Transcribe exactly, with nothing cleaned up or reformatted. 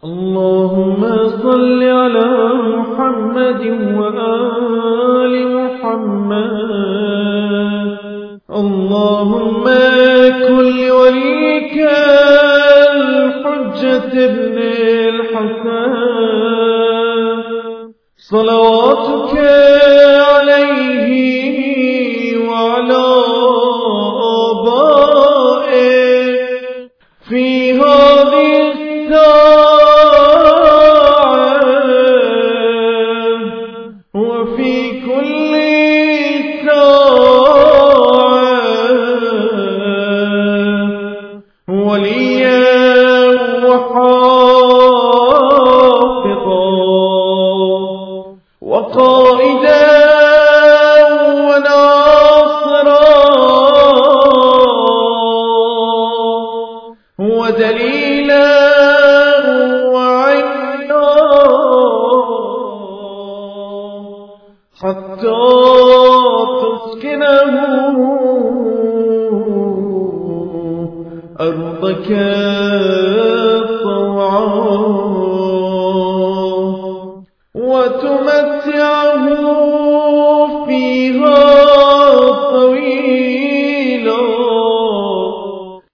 اللهم صل على محمد وآل محمد. اللهم كن لوليك الحجة ابن الحسن صلواتك عليه وعلى آبائه في هذه الساعة وفي كل ساعة وليا وحافظا وقائدا وناصرا ودليلا وعينا حتى تسكنه أرضك طوعا